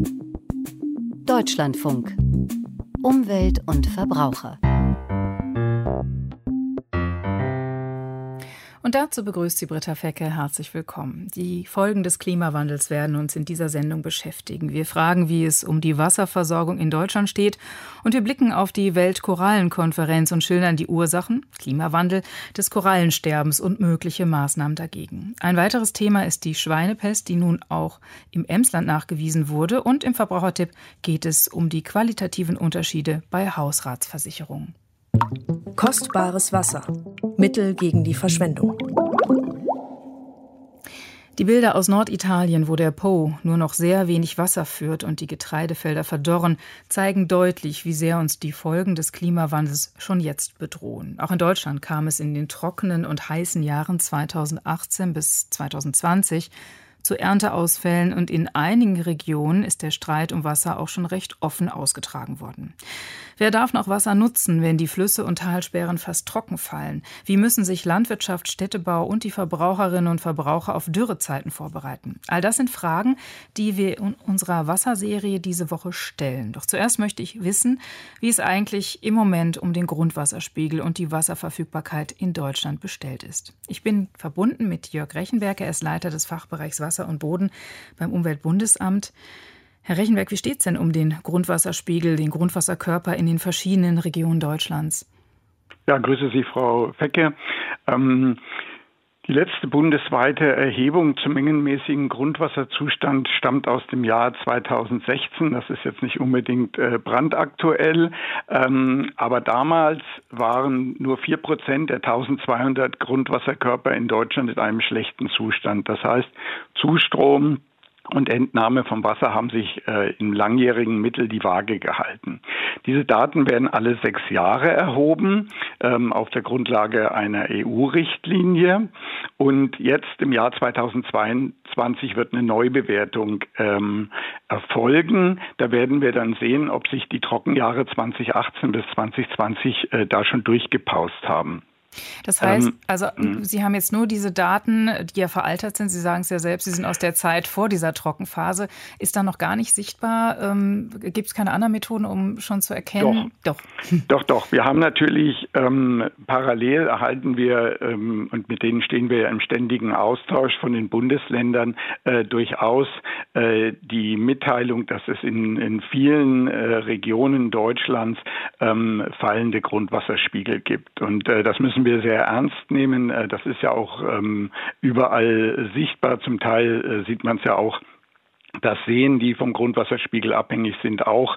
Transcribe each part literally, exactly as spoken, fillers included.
Deutschlandfunk. Umwelt und Verbraucher. Und dazu begrüßt sie Britta Fecke. Herzlich willkommen. Die Folgen des Klimawandels werden uns in dieser Sendung beschäftigen. Wir fragen, wie es um die Wasserversorgung in Deutschland steht. Und wir blicken auf die Weltkorallenkonferenz und schildern die Ursachen, Klimawandel, des Korallensterbens und mögliche Maßnahmen dagegen. Ein weiteres Thema ist die Schweinepest, die nun auch im Emsland nachgewiesen wurde. Und im Verbrauchertipp geht es um die qualitativen Unterschiede bei Hausratsversicherungen. Kostbares Wasser. Mittel gegen die Verschwendung. Die Bilder aus Norditalien, wo der Po nur noch sehr wenig Wasser führt und die Getreidefelder verdorren, zeigen deutlich, wie sehr uns die Folgen des Klimawandels schon jetzt bedrohen. Auch in Deutschland kam es in den trockenen und heißen Jahren zweitausendachtzehn bis zweitausendzwanzig zu Ernteausfällen, und in einigen Regionen ist der Streit um Wasser auch schon recht offen ausgetragen worden. Wer darf noch Wasser nutzen, wenn die Flüsse und Talsperren fast trocken fallen? Wie müssen sich Landwirtschaft, Städtebau und die Verbraucherinnen und Verbraucher auf Dürrezeiten vorbereiten? All das sind Fragen, die wir in unserer Wasserserie diese Woche stellen. Doch zuerst möchte ich wissen, wie es eigentlich im Moment um den Grundwasserspiegel und die Wasserverfügbarkeit in Deutschland bestellt ist. Ich bin verbunden mit Jörg Rechenberg, er ist Leiter des Fachbereichs Wasser und Boden beim Umweltbundesamt. Herr Rechenberg, wie steht es denn um den Grundwasserspiegel, den Grundwasserkörper in den verschiedenen Regionen Deutschlands? Ja, grüße Sie, Frau Fecke. Ähm, die letzte bundesweite Erhebung zum mengenmäßigen Grundwasserzustand stammt aus dem Jahr zweitausendsechzehn. Das ist jetzt nicht unbedingt äh, brandaktuell, ähm, aber damals waren nur vier Prozent der eintausendzweihundert Grundwasserkörper in Deutschland in einem schlechten Zustand. Das heißt, Zustrom und Entnahme vom Wasser haben sich äh, im langjährigen Mittel die Waage gehalten. Diese Daten werden alle sechs Jahre erhoben, ähm, auf der Grundlage einer E U-Richtlinie. Und jetzt im Jahr zweitausendzweiundzwanzig wird eine Neubewertung ähm, erfolgen. Da werden wir dann sehen, ob sich die Trockenjahre zweitausendachtzehn bis zweitausendzwanzig äh, da schon durchgepaust haben. Das heißt, also Sie haben jetzt nur diese Daten, die ja veraltet sind. Sie sagen es ja selbst, Sie sind aus der Zeit vor dieser Trockenphase. Ist da noch gar nicht sichtbar? Ähm, gibt es keine anderen Methoden, um schon zu erkennen? Doch, doch, doch. doch. Wir haben natürlich ähm, parallel erhalten wir, ähm, und mit denen stehen wir ja im ständigen Austausch von den Bundesländern, äh, durchaus äh, die Mitteilung, dass es in, in vielen äh, Regionen Deutschlands ähm, fallende Grundwasserspiegel gibt. Und äh, das müssen wir sehr ernst nehmen. Das ist ja auch ähm, überall sichtbar. Zum Teil äh, sieht man es ja auch, dass Seen, die vom Grundwasserspiegel abhängig sind, auch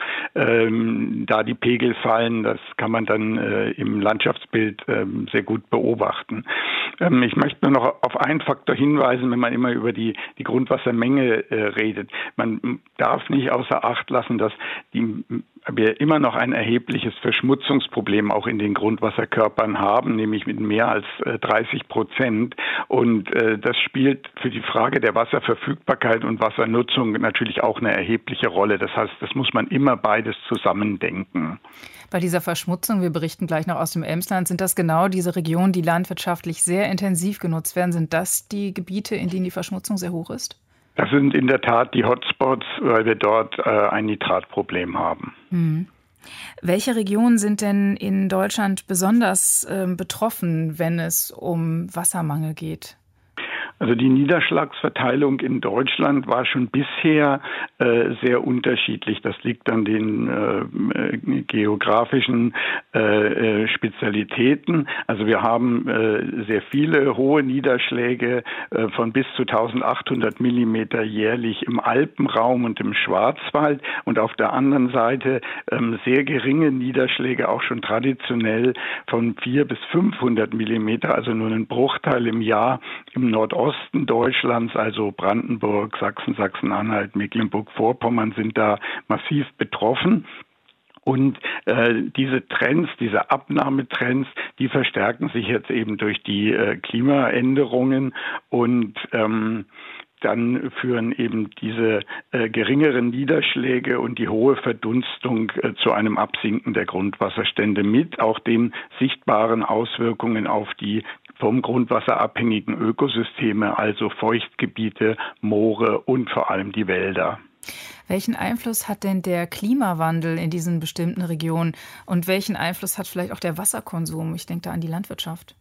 ähm, da die Pegel fallen. Das kann man dann äh, im Landschaftsbild ähm, sehr gut beobachten. Ähm, ich möchte nur noch auf einen Faktor hinweisen, wenn man immer über die, die Grundwassermenge äh, redet. Man darf nicht außer Acht lassen, dass die wir immer noch ein erhebliches Verschmutzungsproblem auch in den Grundwasserkörpern haben, nämlich mit mehr als äh, dreißig Prozent. Und äh, das spielt für die Frage der Wasserverfügbarkeit und Wassernutzung natürlich auch eine erhebliche Rolle. Das heißt, das muss man immer beides zusammendenken. Bei dieser Verschmutzung, wir berichten gleich noch aus dem Emsland, sind das genau diese Regionen, die landwirtschaftlich sehr intensiv genutzt werden? Sind das die Gebiete, in denen die Verschmutzung sehr hoch ist? Das sind in der Tat die Hotspots, weil wir dort äh, ein Nitratproblem haben. Hm. Welche Regionen sind denn in Deutschland besonders äh, betroffen, wenn es um Wassermangel geht? Also die Niederschlagsverteilung in Deutschland war schon bisher äh, sehr unterschiedlich. Das liegt an den äh, geografischen äh, Spezialitäten. Also wir haben äh, sehr viele hohe Niederschläge äh, von bis zu eintausendachthundert Millimeter jährlich im Alpenraum und im Schwarzwald, und auf der anderen Seite äh, sehr geringe Niederschläge, auch schon traditionell von vierhundert bis fünfhundert Millimeter, also nur einen Bruchteil im Jahr im Nordosten Osten Deutschlands, also Brandenburg, Sachsen, Sachsen-Anhalt, Mecklenburg-Vorpommern sind da massiv betroffen. Und äh, diese Trends, diese Abnahmetrends, die verstärken sich jetzt eben durch die äh, Klimaänderungen, und ähm, dann führen eben diese äh, geringeren Niederschläge und die hohe Verdunstung äh, zu einem Absinken der Grundwasserstände mit auch den sichtbaren Auswirkungen auf die vom Grundwasser abhängigen Ökosysteme, also Feuchtgebiete, Moore und vor allem die Wälder. Welchen Einfluss hat denn der Klimawandel in diesen bestimmten Regionen und welchen Einfluss hat vielleicht auch der Wasserkonsum? Ich denke da an die Landwirtschaft.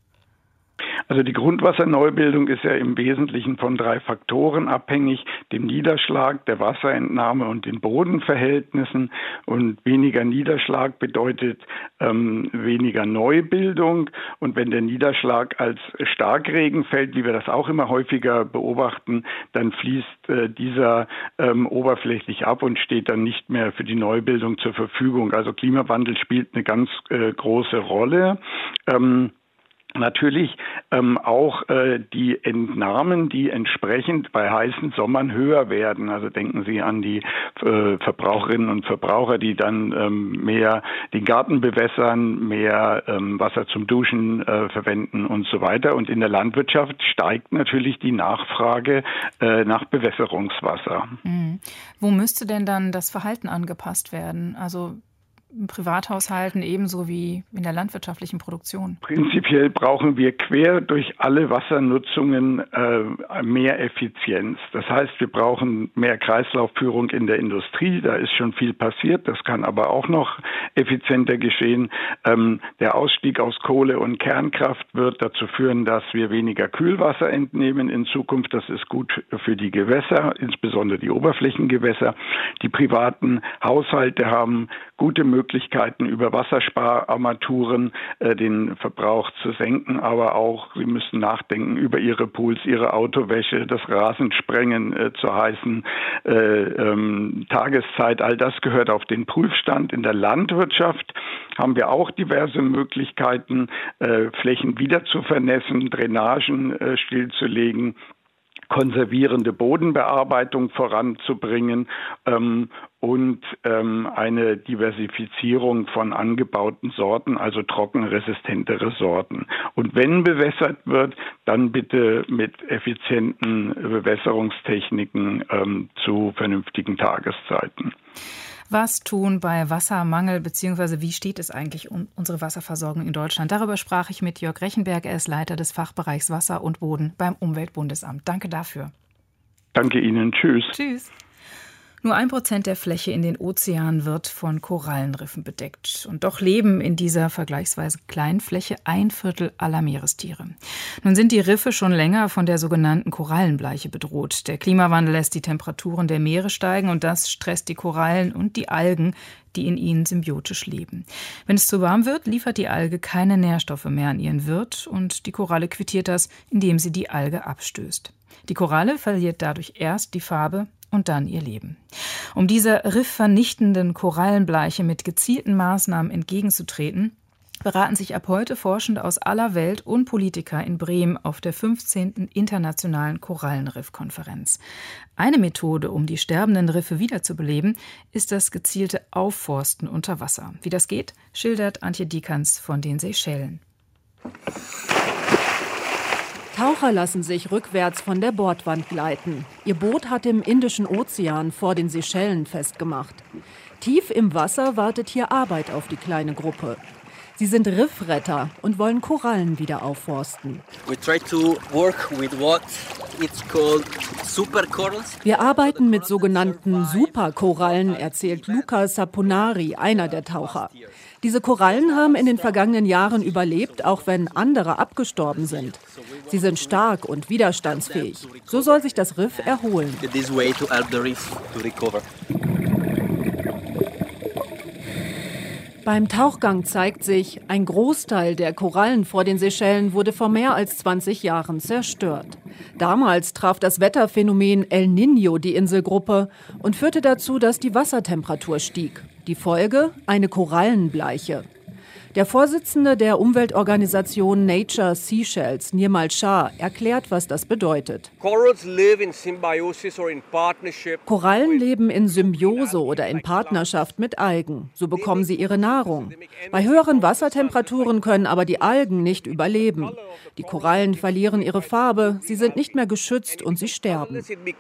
Also die Grundwasserneubildung ist ja im Wesentlichen von drei Faktoren abhängig: dem Niederschlag, der Wasserentnahme und den Bodenverhältnissen. Und weniger Niederschlag bedeutet ähm, weniger Neubildung. Und wenn der Niederschlag als Starkregen fällt, wie wir das auch immer häufiger beobachten, dann fließt äh, dieser ähm, oberflächlich ab und steht dann nicht mehr für die Neubildung zur Verfügung. Also Klimawandel spielt eine ganz äh, große Rolle. Ähm, Natürlich ähm, auch äh, die Entnahmen, die entsprechend bei heißen Sommern höher werden. Also denken Sie an die äh, Verbraucherinnen und Verbraucher, die dann ähm, mehr den Garten bewässern, mehr ähm, Wasser zum Duschen äh, verwenden und so weiter. Und in der Landwirtschaft steigt natürlich die Nachfrage äh, nach Bewässerungswasser. Mhm. Wo müsste denn dann das Verhalten angepasst werden? Also in Privathaushalten ebenso wie in der landwirtschaftlichen Produktion? Prinzipiell brauchen wir quer durch alle Wassernutzungen äh, mehr Effizienz. Das heißt, wir brauchen mehr Kreislaufführung in der Industrie. Da ist schon viel passiert. Das kann aber auch noch effizienter geschehen. Ähm, der Ausstieg aus Kohle und Kernkraft wird dazu führen, dass wir weniger Kühlwasser entnehmen in Zukunft. Das ist gut für die Gewässer, insbesondere die Oberflächengewässer. Die privaten Haushalte haben gute Möglichkeiten, über Wasserspararmaturen äh, den Verbrauch zu senken, aber auch sie müssen nachdenken über ihre Pools, ihre Autowäsche, das Rasensprengen äh, zur heißen äh, ähm, Tageszeit. All das gehört auf den Prüfstand. In der Landwirtschaft haben wir auch diverse Möglichkeiten, äh, Flächen wieder zu vernässen, Drainagen äh, stillzulegen, konservierende Bodenbearbeitung voranzubringen ähm, und ähm, eine Diversifizierung von angebauten Sorten, also trockenresistentere Sorten. Und wenn bewässert wird, dann bitte mit effizienten Bewässerungstechniken ähm, zu vernünftigen Tageszeiten. Was tun bei Wassermangel, beziehungsweise wie steht es eigentlich um unsere Wasserversorgung in Deutschland? Darüber sprach ich mit Jörg Rechenberg. Er ist Leiter des Fachbereichs Wasser und Boden beim Umweltbundesamt. Danke dafür. Danke Ihnen. Tschüss. Tschüss. Nur ein Prozent der Fläche in den Ozeanen wird von Korallenriffen bedeckt. Und doch leben in dieser vergleichsweise kleinen Fläche ein Viertel aller Meerestiere. Nun sind die Riffe schon länger von der sogenannten Korallenbleiche bedroht. Der Klimawandel lässt die Temperaturen der Meere steigen und das stresst die Korallen und die Algen, die in ihnen symbiotisch leben. Wenn es zu warm wird, liefert die Alge keine Nährstoffe mehr an ihren Wirt und die Koralle quittiert das, indem sie die Alge abstößt. Die Koralle verliert dadurch erst die Farbe und dann ihr Leben. Um dieser riffvernichtenden Korallenbleiche mit gezielten Maßnahmen entgegenzutreten, beraten sich ab heute Forschende aus aller Welt und Politiker in Bremen auf der fünfzehnten Internationalen Korallenriff-Konferenz. Eine Methode, um die sterbenden Riffe wiederzubeleben, ist das gezielte Aufforsten unter Wasser. Wie das geht, schildert Antje Dieckans von den Seychellen. Taucher lassen sich rückwärts von der Bordwand gleiten. Ihr Boot hat im Indischen Ozean vor den Seychellen festgemacht. Tief im Wasser wartet hier Arbeit auf die kleine Gruppe. Sie sind Riffretter und wollen Korallen wieder aufforsten. Wir arbeiten mit sogenannten Superkorallen, erzählt Luca Saponari, einer der Taucher. Diese Korallen haben in den vergangenen Jahren überlebt, auch wenn andere abgestorben sind. Sie sind stark und widerstandsfähig. So soll sich das Riff erholen. Beim Tauchgang zeigt sich, ein Großteil der Korallen vor den Seychellen wurde vor mehr als zwanzig Jahren zerstört. Damals traf das Wetterphänomen El Niño die Inselgruppe und führte dazu, dass die Wassertemperatur stieg. Die Folge? Eine Korallenbleiche. Der Vorsitzende der Umweltorganisation Nature Seychelles, Nirmal Shah, erklärt, was das bedeutet. Korallen leben in Symbiose oder in Partnerschaft mit Algen. So bekommen sie ihre Nahrung. Bei höheren Wassertemperaturen können aber die Algen nicht überleben. Die Korallen verlieren ihre Farbe, sie sind nicht mehr geschützt und sie sterben.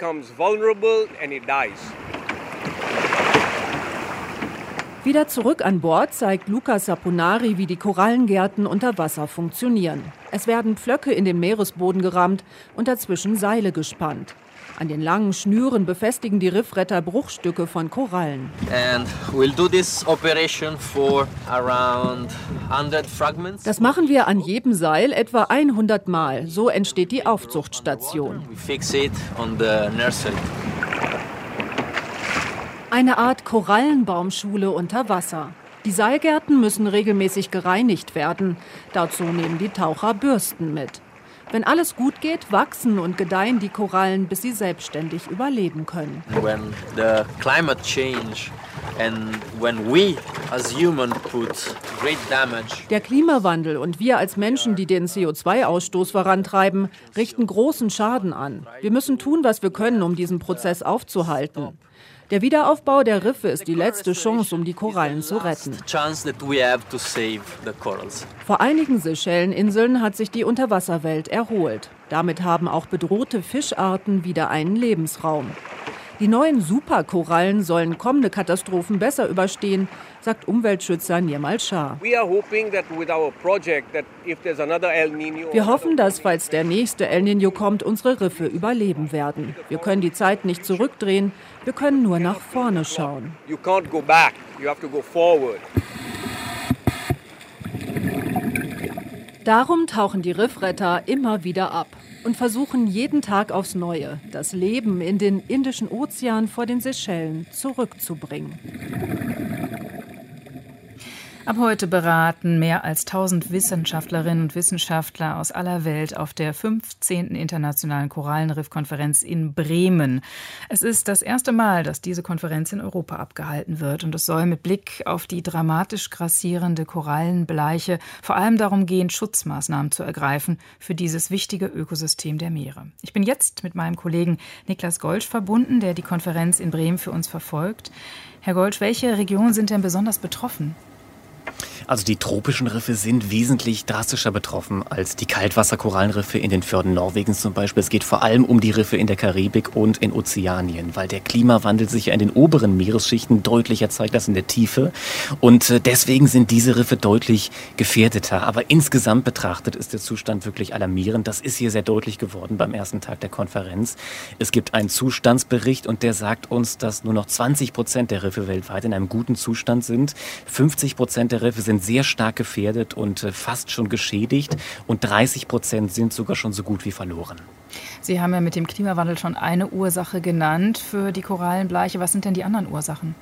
Wieder zurück an Bord zeigt Luca Saponari, wie die Korallengärten unter Wasser funktionieren. Es werden Pflöcke in den Meeresboden gerammt und dazwischen Seile gespannt. An den langen Schnüren befestigen die Riffretter Bruchstücke von Korallen. And we'll do this operation for around one hundred fragments. Das machen wir an jedem Seil etwa hundert Mal. So entsteht die Aufzuchtstation. We fix it on the nursery. Eine Art Korallenbaumschule unter Wasser. Die Seilgärten müssen regelmäßig gereinigt werden. Dazu nehmen die Taucher Bürsten mit. Wenn alles gut geht, wachsen und gedeihen die Korallen, bis sie selbstständig überleben können. When the climate change and when we as human put great damage. Der Klimawandel und wir als Menschen, die den C O zwei Ausstoß vorantreiben, richten großen Schaden an. Wir müssen tun, was wir können, um diesen Prozess aufzuhalten. Der Wiederaufbau der Riffe ist die letzte Chance, um die Korallen zu retten. Vor einigen Seychelleninseln hat sich die Unterwasserwelt erholt. Damit haben auch bedrohte Fischarten wieder einen Lebensraum. Die neuen Superkorallen sollen kommende Katastrophen besser überstehen, sagt Umweltschützer Nirmal Shah. Wir hoffen, dass, falls der nächste El Niño kommt, unsere Riffe überleben werden. Wir können die Zeit nicht zurückdrehen, wir können nur nach vorne schauen. Darum tauchen die Riffretter immer wieder ab und versuchen jeden Tag aufs Neue, das Leben in den Indischen Ozean vor den Seychellen zurückzubringen. Ab heute beraten mehr als tausend Wissenschaftlerinnen und Wissenschaftler aus aller Welt auf der fünfzehnten Internationalen Korallenriff-Konferenz in Bremen. Es ist das erste Mal, dass diese Konferenz in Europa abgehalten wird. Und es soll mit Blick auf die dramatisch grassierende Korallenbleiche vor allem darum gehen, Schutzmaßnahmen zu ergreifen für dieses wichtige Ökosystem der Meere. Ich bin jetzt mit meinem Kollegen Niklas Golsch verbunden, der die Konferenz in Bremen für uns verfolgt. Herr Golsch, welche Regionen sind denn besonders betroffen? Also die tropischen Riffe sind wesentlich drastischer betroffen als die Kaltwasserkorallenriffe in den Fjorden Norwegens zum Beispiel. Es geht vor allem um die Riffe in der Karibik und in Ozeanien, weil der Klimawandel sich ja in den oberen Meeresschichten deutlicher zeigt als in der Tiefe. Und deswegen sind diese Riffe deutlich gefährdeter. Aber insgesamt betrachtet ist der Zustand wirklich alarmierend. Das ist hier sehr deutlich geworden beim ersten Tag der Konferenz. Es gibt einen Zustandsbericht und der sagt uns, dass nur noch zwanzig Prozent der Riffe weltweit in einem guten Zustand sind. fünfzig Prozent der Riffe sind sehr stark gefährdet und fast schon geschädigt und dreißig Prozent sind sogar schon so gut wie verloren. Sie haben ja mit dem Klimawandel schon eine Ursache genannt für die Korallenbleiche. Was sind denn die anderen Ursachen?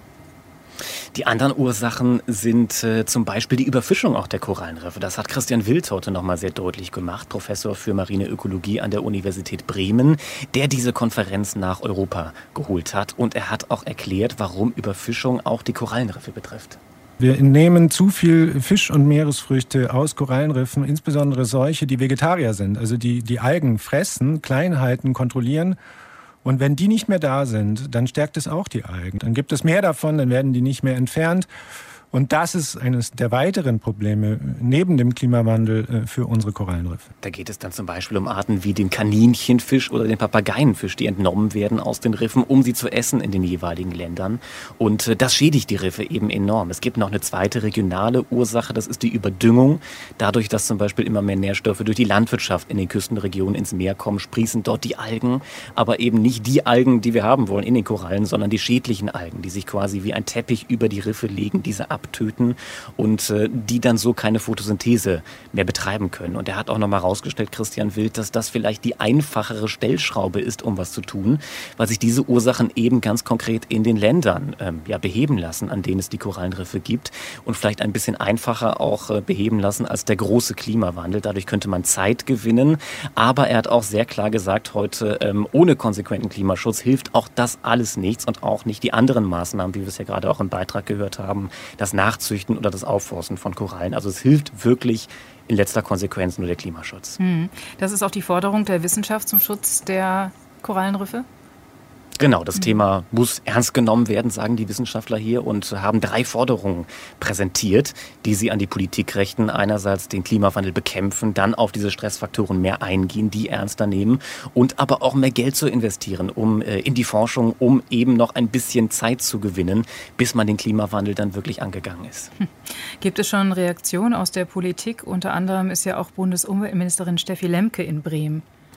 Die anderen Ursachen sind äh, zum Beispiel die Überfischung auch der Korallenriffe. Das hat Christian Wild heute noch mal sehr deutlich gemacht, Professor für marine Ökologie an der Universität Bremen, der diese Konferenz nach Europa geholt hat. Und er hat auch erklärt, warum Überfischung auch die Korallenriffe betrifft. Wir nehmen zu viel Fisch und Meeresfrüchte aus Korallenriffen, insbesondere solche, die Vegetarier sind, also die die Algen fressen, Kleinheiten kontrollieren. Und wenn die nicht mehr da sind, dann stärkt es auch die Algen. Dann gibt es mehr davon, dann werden die nicht mehr entfernt. Und das ist eines der weiteren Probleme neben dem Klimawandel für unsere Korallenriffe. Da geht es dann zum Beispiel um Arten wie den Kaninchenfisch oder den Papageienfisch, die entnommen werden aus den Riffen, um sie zu essen in den jeweiligen Ländern. Und das schädigt die Riffe eben enorm. Es gibt noch eine zweite regionale Ursache, das ist die Überdüngung. Dadurch, dass zum Beispiel immer mehr Nährstoffe durch die Landwirtschaft in den Küstenregionen ins Meer kommen, sprießen dort die Algen. Aber eben nicht die Algen, die wir haben wollen in den Korallen, sondern die schädlichen Algen, die sich quasi wie ein Teppich über die Riffe legen, diese abtöten und äh, die dann so keine Photosynthese mehr betreiben können. Und er hat auch noch mal rausgestellt, Christian Wild, dass das vielleicht die einfachere Stellschraube ist, um was zu tun, weil sich diese Ursachen eben ganz konkret in den Ländern ähm, ja, beheben lassen, an denen es die Korallenriffe gibt und vielleicht ein bisschen einfacher auch äh, beheben lassen als der große Klimawandel. Dadurch könnte man Zeit gewinnen. Aber er hat auch sehr klar gesagt heute, ähm, ohne konsequenten Klimaschutz hilft auch das alles nichts und auch nicht die anderen Maßnahmen, wie wir es ja gerade auch im Beitrag gehört haben, das Nachzüchten oder das Aufforsten von Korallen. Also es hilft wirklich in letzter Konsequenz nur der Klimaschutz. Das ist auch die Forderung der Wissenschaft zum Schutz der Korallenriffe? Genau, das mhm. Thema muss ernst genommen werden, sagen die Wissenschaftler hier, und haben drei Forderungen präsentiert, die sie an die Politik richten. Einerseits den Klimawandel bekämpfen, dann auf diese Stressfaktoren mehr eingehen, die ernster nehmen und aber auch mehr Geld zu investieren, um äh, in die Forschung, um eben noch ein bisschen Zeit zu gewinnen, bis man den Klimawandel dann wirklich angegangen ist. Hm. Gibt es schon Reaktionen aus der Politik? Unter anderem ist ja auch Bundesumweltministerin Steffi Lemke in Bremen.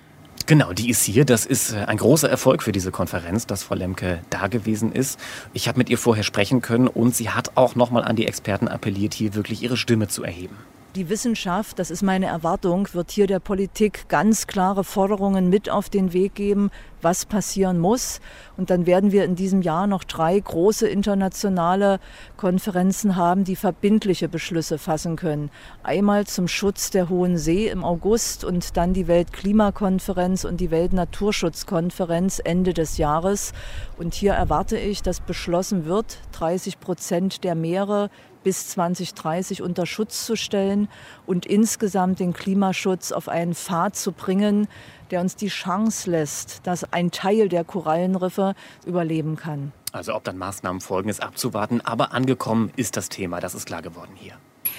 Genau, die ist hier. Das ist ein großer Erfolg für diese Konferenz, dass Frau Lemke da gewesen ist. Ich habe mit ihr vorher sprechen können und sie hat auch nochmal an die Experten appelliert, hier wirklich ihre Stimme zu erheben. Die Wissenschaft, das ist meine Erwartung, wird hier der Politik ganz klare Forderungen mit auf den Weg geben, was passieren muss. Und dann werden wir in diesem Jahr noch drei große internationale Konferenzen haben, die verbindliche Beschlüsse fassen können. Einmal zum Schutz der Hohen See im August und dann die Weltklimakonferenz und die Weltnaturschutzkonferenz Ende des Jahres. Und hier erwarte ich, dass beschlossen wird, dreißig Prozent der Meere bis zwanzig dreißig unter Schutz zu stellen und insgesamt den Klimaschutz auf einen Pfad zu bringen, der uns die Chance lässt, dass ein Teil der Korallenriffe überleben kann. Also ob dann Maßnahmen folgen, ist abzuwarten, aber angekommen ist das Thema, das ist klar geworden hier.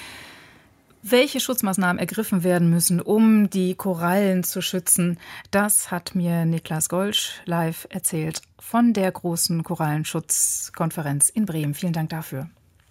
Welche Schutzmaßnahmen ergriffen werden müssen, um die Korallen zu schützen, das hat mir Niklas Golsch live erzählt von der großen Korallenschutzkonferenz in Bremen. Vielen Dank dafür.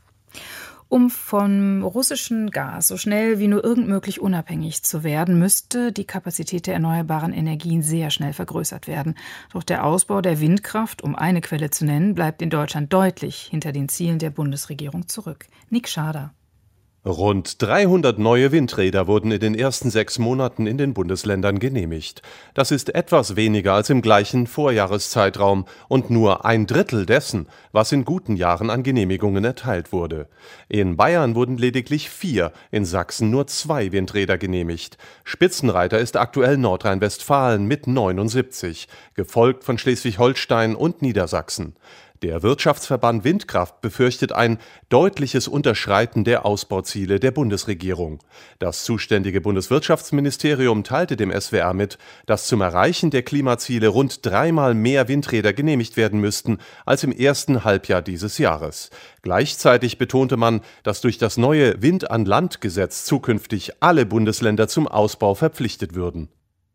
Um vom russischen Gas so schnell wie nur irgend möglich unabhängig zu werden, müsste die Kapazität der erneuerbaren Energien sehr schnell vergrößert werden. Doch der Ausbau der Windkraft, um eine Quelle zu nennen, bleibt in Deutschland deutlich hinter den Zielen der Bundesregierung zurück. Nick Schader. Rund dreihundert neue Windräder wurden in den ersten sechs Monaten in den Bundesländern genehmigt. Das ist etwas weniger als im gleichen Vorjahreszeitraum und nur ein Drittel dessen, was in guten Jahren an Genehmigungen erteilt wurde. In Bayern wurden lediglich vier, in Sachsen nur zwei Windräder genehmigt. Spitzenreiter ist aktuell Nordrhein-Westfalen mit neunundsiebzig, gefolgt von Schleswig-Holstein und Niedersachsen. Der Wirtschaftsverband Windkraft befürchtet ein deutliches Unterschreiten der Ausbauziele der Bundesregierung. Das zuständige Bundeswirtschaftsministerium teilte dem S W R mit, dass zum Erreichen der Klimaziele rund dreimal mehr Windräder genehmigt werden müssten als im ersten Halbjahr dieses Jahres. Gleichzeitig betonte man, dass durch das neue Wind-an-Land-Gesetz zukünftig alle Bundesländer zum Ausbau verpflichtet würden.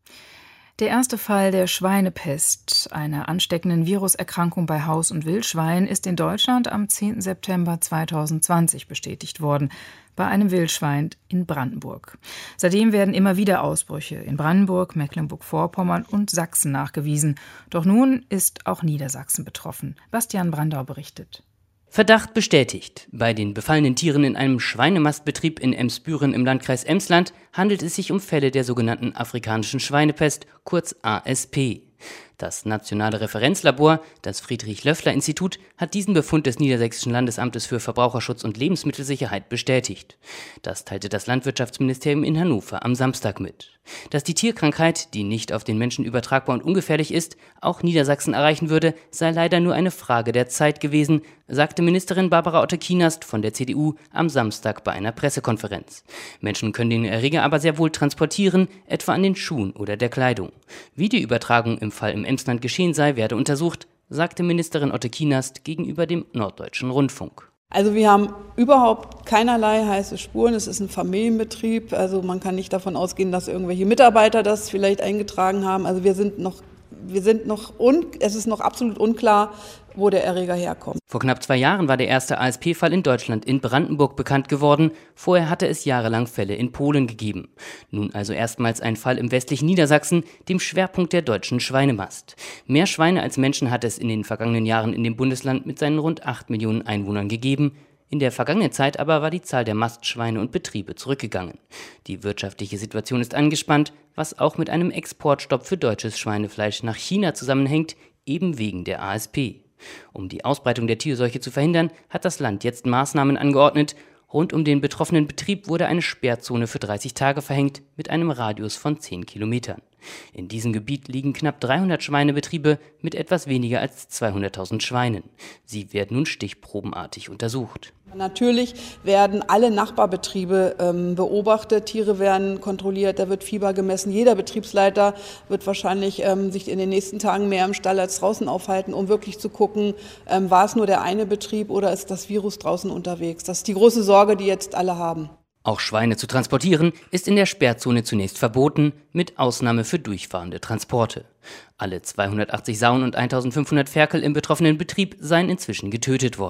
Der erste Fall der Schweinepest, einer ansteckenden Viruserkrankung bei Haus- und Wildschweinen, ist in Deutschland am zehnten September zweitausendzwanzig bestätigt worden, bei einem Wildschwein in Brandenburg. Seitdem werden immer wieder Ausbrüche in Brandenburg, Mecklenburg-Vorpommern und Sachsen nachgewiesen. Doch nun ist auch Niedersachsen betroffen. Bastian Brandau berichtet. Verdacht bestätigt. Bei den befallenen Tieren in einem Schweinemastbetrieb in Emsbüren im Landkreis Emsland handelt es sich um Fälle der sogenannten afrikanischen Schweinepest, kurz A S P. Das Nationale Referenzlabor, das Friedrich-Löffler-Institut, hat diesen Befund des Niedersächsischen Landesamtes für Verbraucherschutz und Lebensmittelsicherheit bestätigt. Das teilte das Landwirtschaftsministerium in Hannover am Samstag mit. Dass die Tierkrankheit, die nicht auf den Menschen übertragbar und ungefährlich ist, auch Niedersachsen erreichen würde, sei leider nur eine Frage der Zeit gewesen, sagte Ministerin Barbara Otte-Kienast von der C D U am Samstag bei einer Pressekonferenz. Menschen können den Erreger aber sehr wohl transportieren, etwa an den Schuhen oder der Kleidung. Wie die Übertragung im Fall im Emsland geschehen sei, werde untersucht, sagte Ministerin Otte-Kienast gegenüber dem Norddeutschen Rundfunk. Also wir haben überhaupt keinerlei heiße Spuren. Es ist ein Familienbetrieb, also man kann nicht davon ausgehen, dass irgendwelche Mitarbeiter das vielleicht eingetragen haben. Also wir sind noch, wir sind noch un, es ist noch absolut unklar, wo der Erreger herkommt. Vor knapp zwei Jahren war der erste A S P-Fall in Deutschland in Brandenburg bekannt geworden. Vorher hatte es jahrelang Fälle in Polen gegeben. Nun also erstmals ein Fall im westlichen Niedersachsen, dem Schwerpunkt der deutschen Schweinemast. Mehr Schweine als Menschen hat es in den vergangenen Jahren in dem Bundesland mit seinen rund acht Millionen Einwohnern gegeben. In der vergangenen Zeit aber war die Zahl der Mastschweine und Betriebe zurückgegangen. Die wirtschaftliche Situation ist angespannt, was auch mit einem Exportstopp für deutsches Schweinefleisch nach China zusammenhängt, eben wegen der A S P. Um die Ausbreitung der Tierseuche zu verhindern, hat das Land jetzt Maßnahmen angeordnet. Rund um den betroffenen Betrieb wurde eine Sperrzone für dreißig Tage verhängt, mit einem Radius von zehn Kilometern. In diesem Gebiet liegen knapp dreihundert Schweinebetriebe mit etwas weniger als zweihunderttausend Schweinen. Sie werden nun stichprobenartig untersucht. Natürlich werden alle Nachbarbetriebe ähm, beobachtet, Tiere werden kontrolliert, da wird Fieber gemessen. Jeder Betriebsleiter wird wahrscheinlich ähm, sich in den nächsten Tagen mehr im Stall als draußen aufhalten, um wirklich zu gucken, ähm, war es nur der eine Betrieb oder ist das Virus draußen unterwegs. Das ist die große Sorge, die jetzt alle haben. Auch Schweine zu transportieren ist in der Sperrzone zunächst verboten, mit Ausnahme für durchfahrende Transporte. Alle zweihundertachtzig Sauen und eintausendfünfhundert Ferkel im betroffenen Betrieb seien inzwischen getötet worden.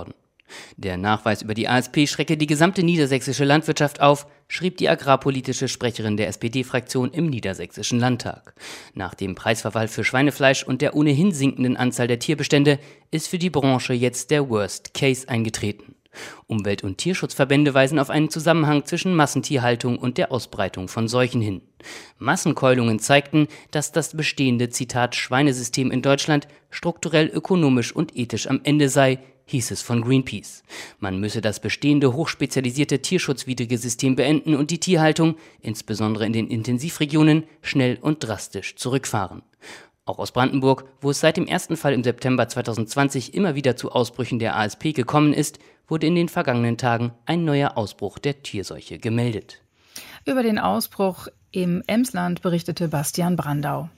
Der Nachweis über die A S P schrecke die gesamte niedersächsische Landwirtschaft auf, schrieb die agrarpolitische Sprecherin der S P D-Fraktion im Niedersächsischen Landtag. Nach dem Preisverfall für Schweinefleisch und der ohnehin sinkenden Anzahl der Tierbestände ist für die Branche jetzt der Worst Case eingetreten. Umwelt- und Tierschutzverbände weisen auf einen Zusammenhang zwischen Massentierhaltung und der Ausbreitung von Seuchen hin. Massenkeulungen zeigten, dass das bestehende, Zitat, Schweinesystem in Deutschland strukturell, ökonomisch und ethisch am Ende sei, hieß es von Greenpeace. Man müsse das bestehende hochspezialisierte tierschutzwidrige System beenden und die Tierhaltung, insbesondere in den Intensivregionen, schnell und drastisch zurückfahren. Auch aus Brandenburg, wo es seit dem ersten Fall im September zweitausendzwanzig immer wieder zu Ausbrüchen der A S P gekommen ist, wurde in den vergangenen Tagen ein neuer Ausbruch der Tierseuche gemeldet. Über den Ausbruch im Emsland berichtete Bastian Brandau.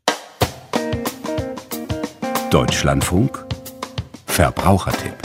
Deutschlandfunk Verbrauchertipp.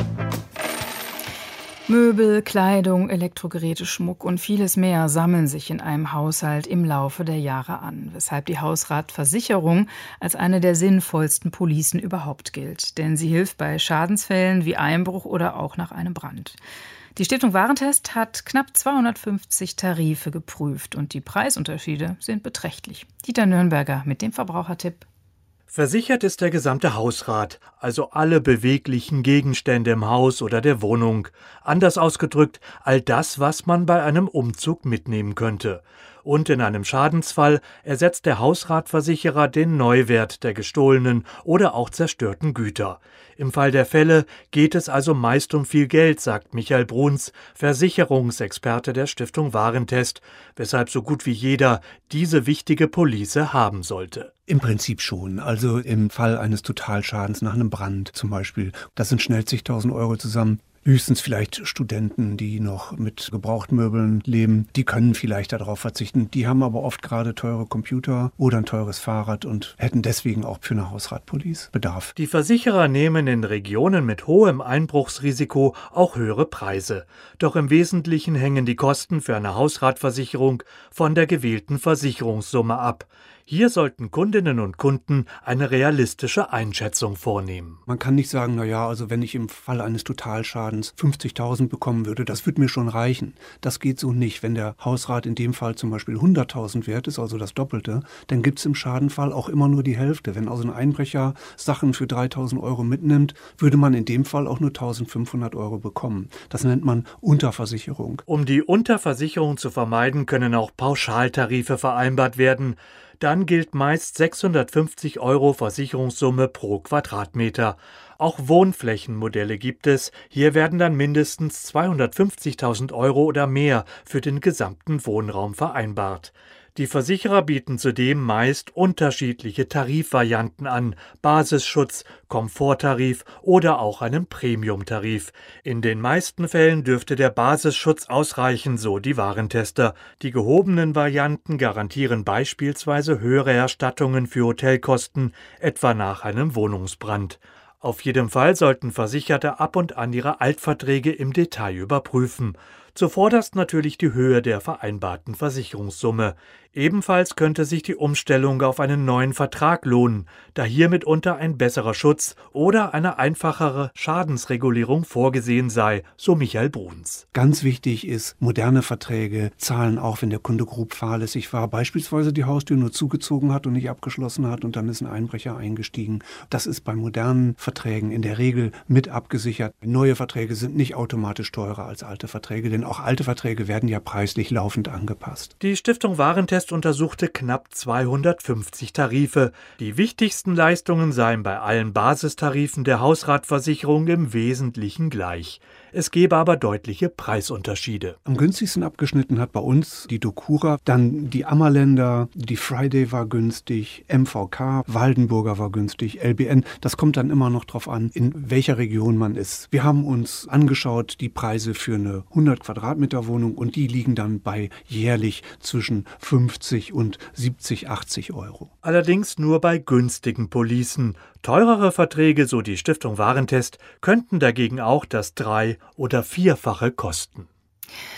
Möbel, Kleidung, Elektrogeräte, Schmuck und vieles mehr sammeln sich in einem Haushalt im Laufe der Jahre an, weshalb die Hausratversicherung als eine der sinnvollsten Policen überhaupt gilt. Denn sie hilft bei Schadensfällen wie Einbruch oder auch nach einem Brand. Die Stiftung Warentest hat knapp zweihundertfünfzig Tarife geprüft und die Preisunterschiede sind beträchtlich. Dieter Nürnberger mit dem Verbrauchertipp. Versichert ist der gesamte Hausrat, also alle beweglichen Gegenstände im Haus oder der Wohnung. Anders ausgedrückt, all das, was man bei einem Umzug mitnehmen könnte. Und in einem Schadensfall ersetzt der Hausratversicherer den Neuwert der gestohlenen oder auch zerstörten Güter. Im Fall der Fälle geht es also meist um viel Geld, sagt Michael Bruns, Versicherungsexperte der Stiftung Warentest, weshalb so gut wie jeder diese wichtige Police haben sollte. Im Prinzip schon. Also im Fall eines Totalschadens nach einem Brand zum Beispiel, das sind schnell zigtausend Euro zusammen. Höchstens vielleicht Studenten, die noch mit Gebrauchtmöbeln leben, die können vielleicht darauf verzichten. Die haben aber oft gerade teure Computer oder ein teures Fahrrad und hätten deswegen auch für eine Hausratpolice Bedarf. Die Versicherer nehmen in Regionen mit hohem Einbruchsrisiko auch höhere Preise. Doch im Wesentlichen hängen die Kosten für eine Hausratversicherung von der gewählten Versicherungssumme ab. Hier sollten Kundinnen und Kunden eine realistische Einschätzung vornehmen. Man kann nicht sagen, na ja, also wenn ich im Fall eines Totalschadens fünfzigtausend bekommen würde, das würde mir schon reichen. Das geht so nicht. Wenn der Hausrat in dem Fall zum Beispiel hunderttausend wert ist, also das Doppelte, dann gibt es im Schadenfall auch immer nur die Hälfte. Wenn also ein Einbrecher Sachen für dreitausend Euro mitnimmt, würde man in dem Fall auch nur eintausendfünfhundert Euro bekommen. Das nennt man Unterversicherung. Um die Unterversicherung zu vermeiden, können auch Pauschaltarife vereinbart werden. Dann gilt meist sechshundertfünfzig Euro Versicherungssumme pro Quadratmeter. Auch Wohnflächenmodelle gibt es. Hier werden dann mindestens zweihundertfünfzigtausend Euro oder mehr für den gesamten Wohnraum vereinbart. Die Versicherer bieten zudem meist unterschiedliche Tarifvarianten an, Basisschutz, Komforttarif oder auch einen Premiumtarif. In den meisten Fällen dürfte der Basisschutz ausreichen, so die Warentester. Die gehobenen Varianten garantieren beispielsweise höhere Erstattungen für Hotelkosten, etwa nach einem Wohnungsbrand. Auf jeden Fall sollten Versicherte ab und an ihre Altverträge im Detail überprüfen. Zuvorderst natürlich die Höhe der vereinbarten Versicherungssumme. Ebenfalls könnte sich die Umstellung auf einen neuen Vertrag lohnen, da hier mitunter ein besserer Schutz oder eine einfachere Schadensregulierung vorgesehen sei, so Michael Bruns. Ganz wichtig ist, moderne Verträge zahlen auch, wenn der Kunde grob fahrlässig war, beispielsweise die Haustür nur zugezogen hat und nicht abgeschlossen hat und dann ist ein Einbrecher eingestiegen. Das ist bei modernen Verträgen in der Regel mit abgesichert. Neue Verträge sind nicht automatisch teurer als alte Verträge, denn auch alte Verträge werden ja preislich laufend angepasst. Die Stiftung Warentest untersuchte knapp zweihundertfünfzig Tarife. Die wichtigsten Leistungen seien bei allen Basistarifen der Hausratversicherung im Wesentlichen gleich. Es gebe aber deutliche Preisunterschiede. Am günstigsten abgeschnitten hat bei uns die Docura, dann die Ammerländer, die Friday war günstig, M V K, Waldenburger war günstig, L B N. Das kommt dann immer noch drauf an, in welcher Region man ist. Wir haben uns angeschaut, die Preise für eine hundert Quadratmeter Wohnung und die liegen dann bei jährlich zwischen fünfzig und siebzig, achtzig Euro. Allerdings nur bei günstigen Policen. Teurere Verträge, so die Stiftung Warentest, könnten dagegen auch das drei- oder vierfache kosten.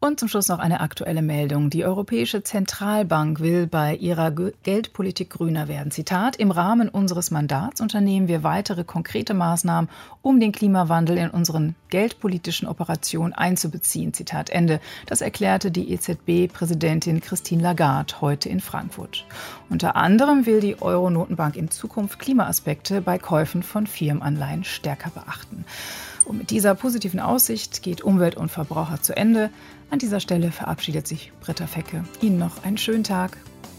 Und zum Schluss noch eine aktuelle Meldung. Die Europäische Zentralbank will bei ihrer Geldpolitik grüner werden. Zitat: Im Rahmen unseres Mandats unternehmen wir weitere konkrete Maßnahmen, um den Klimawandel in unseren geldpolitischen Operationen einzubeziehen. Zitat Ende. Das erklärte die E Z B-Präsidentin Christine Lagarde heute in Frankfurt. Unter anderem will die Euro-Notenbank in Zukunft Klimaaspekte bei Käufen von Firmenanleihen stärker beachten. Und mit dieser positiven Aussicht geht Umwelt und Verbraucher zu Ende. An dieser Stelle verabschiedet sich Britta Fecke. Ihnen noch einen schönen Tag.